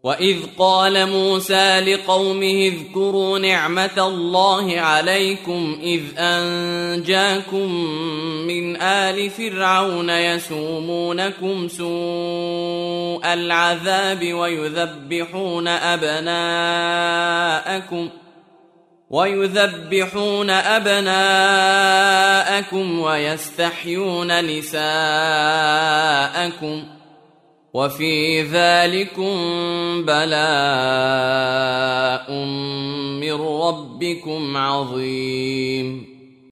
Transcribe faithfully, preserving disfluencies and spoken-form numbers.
وإذ قال موسى لقومه اذكروا نعمة الله عليكم إذ أنجاكم من آل فرعون يسومونكم سوء العذاب ويذبحون أبناءكم ويذبحون أبناءكم ويستحيون نساءكم وفي ذلكم بلاء من ربكم عظيم.